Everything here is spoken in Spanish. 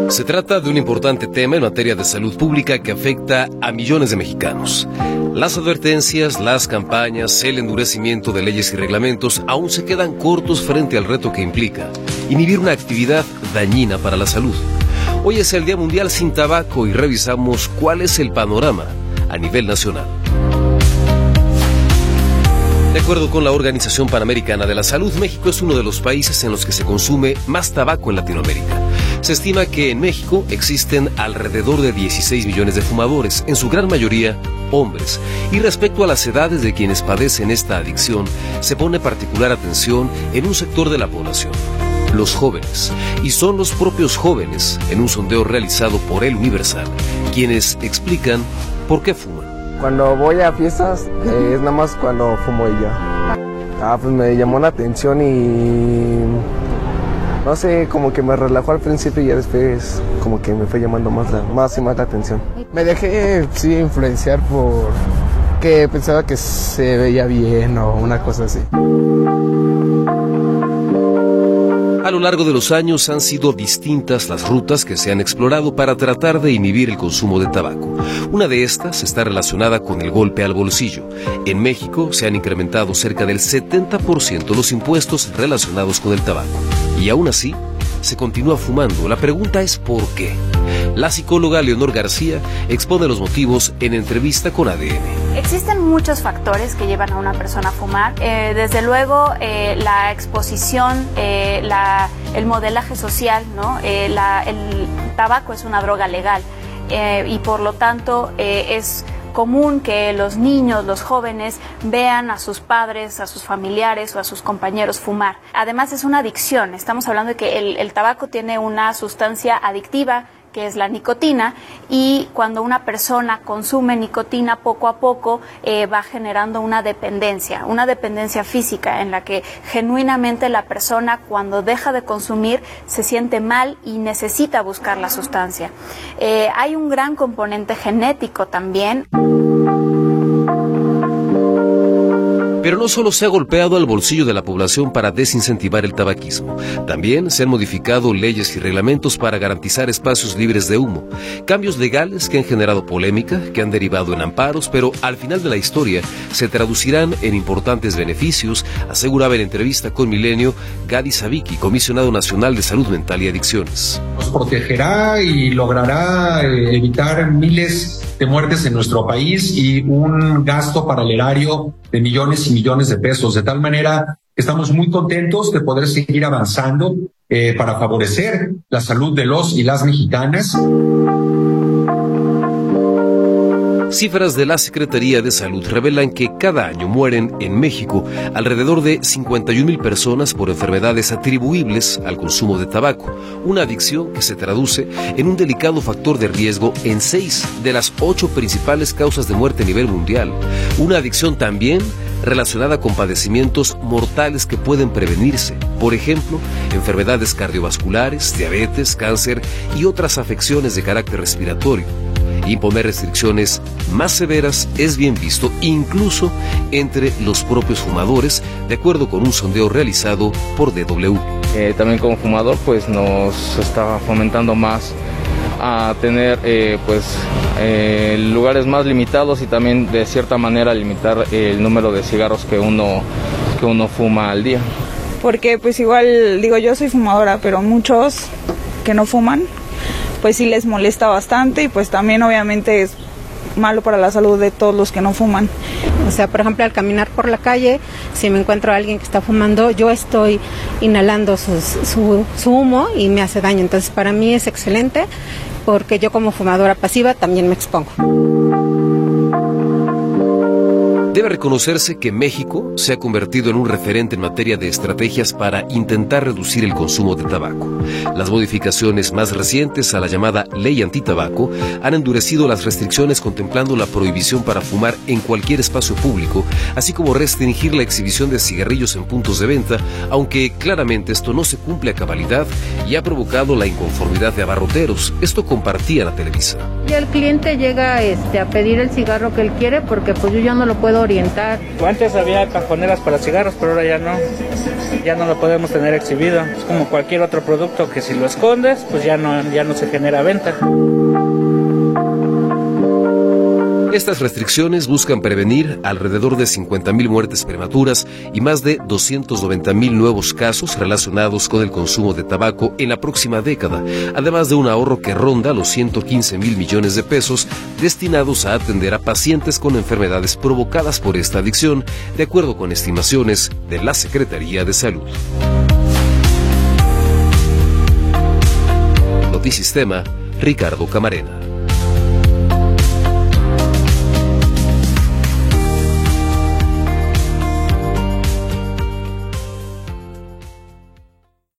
Se trata de un importante tema en materia de salud pública que afecta a millones de mexicanos. Las advertencias, las campañas, el endurecimiento de leyes y reglamentos aún se quedan cortos frente al reto que implica inhibir una actividad dañina para la salud. Hoy es el Día Mundial sin Tabaco y revisamos cuál es el panorama a nivel nacional. De acuerdo con la Organización Panamericana de la Salud, México es uno de los países en los que se consume más tabaco en Latinoamérica. Se estima que en México existen alrededor de 16 millones de fumadores, en su gran mayoría hombres. Y respecto a las edades de quienes padecen esta adicción, se pone particular atención en un sector de la población: los jóvenes. Y son los propios jóvenes, en un sondeo realizado por El Universal, quienes explican por qué fuman. Cuando voy a fiestas, es nada más cuando fumo y ya. Pues me llamó la atención y no sé, como que me relajó al principio y ya después como que me fue llamando más y más la atención. Me dejé, sí, influenciar por que pensaba que se veía bien o una cosa así. A lo largo de los años han sido distintas las rutas que se han explorado para tratar de inhibir el consumo de tabaco. Una de estas está relacionada con el golpe al bolsillo. En México se han incrementado cerca del 70% los impuestos relacionados con el tabaco. Y aún así, se continúa fumando. La pregunta es ¿por qué? La psicóloga Leonor García expone los motivos en entrevista con ADN. Existen muchos factores que llevan a una persona a fumar. Desde luego, la exposición, el modelaje social, ¿no? El tabaco es una droga legal y por lo tanto es común que los niños, los jóvenes, vean a sus padres, a sus familiares o a sus compañeros fumar. Además es una adicción. Estamos hablando de que el tabaco tiene una sustancia adictiva, que es la nicotina, y cuando una persona consume nicotina poco a poco va generando una dependencia física en la que genuinamente la persona cuando deja de consumir se siente mal y necesita buscar la sustancia. Hay un gran componente genético también. Pero no solo se ha golpeado al bolsillo de la población para desincentivar el tabaquismo, también se han modificado leyes y reglamentos para garantizar espacios libres de humo, cambios legales que han generado polémica, que han derivado en amparos, pero al final de la historia se traducirán en importantes beneficios, aseguraba en entrevista con Milenio Gadi Savicki, comisionado nacional de salud mental y adicciones. Nos protegerá y logrará evitar miles de muertes en nuestro país y un gasto para el erario de millones y millones de pesos. De tal manera, estamos muy contentos de poder seguir avanzando para favorecer la salud de los y las mexicanas. Cifras de la Secretaría de Salud revelan que cada año mueren en México alrededor de 51,000 personas por enfermedades atribuibles al consumo de tabaco, una adicción que se traduce en un delicado factor de riesgo en 6 de las 8 principales causas de muerte a nivel mundial. Una adicción también relacionada con padecimientos mortales que pueden prevenirse, por ejemplo, enfermedades cardiovasculares, diabetes, cáncer y otras afecciones de carácter respiratorio. Imponer restricciones más severas es bien visto incluso entre los propios fumadores, de acuerdo con un sondeo realizado por DW. También como fumador pues nos está fomentando más a tener lugares más limitados y también de cierta manera limitar el número de cigarros que uno fuma al día. Porque pues igual, digo, yo soy fumadora, pero muchos que no fuman pues sí les molesta bastante y pues también obviamente es malo para la salud de todos los que no fuman. O sea, por ejemplo, al caminar por la calle, si me encuentro a alguien que está fumando, yo estoy inhalando su humo y me hace daño. Entonces, para mí es excelente porque yo como fumadora pasiva también me expongo. Debe reconocerse que México se ha convertido en un referente en materia de estrategias para intentar reducir el consumo de tabaco. Las modificaciones más recientes a la llamada Ley Antitabaco han endurecido las restricciones contemplando la prohibición para fumar en cualquier espacio público, así como restringir la exhibición de cigarrillos en puntos de venta, aunque claramente esto no se cumple a cabalidad y ha provocado la inconformidad de abarroteros. Esto compartía la Televisa. Y el cliente llega a pedir el cigarro que él quiere porque pues yo ya no lo puedo orientar. Antes había cajoneras para cigarros, pero ahora ya no lo podemos tener exhibido. Es como cualquier otro producto que si lo escondes, pues ya no se genera venta. Estas restricciones buscan prevenir alrededor de 50.000 muertes prematuras y más de 290.000 nuevos casos relacionados con el consumo de tabaco en la próxima década, además de un ahorro que ronda los 115.000 millones de pesos destinados a atender a pacientes con enfermedades provocadas por esta adicción, de acuerdo con estimaciones de la Secretaría de Salud. Notisistema, Ricardo Camarena.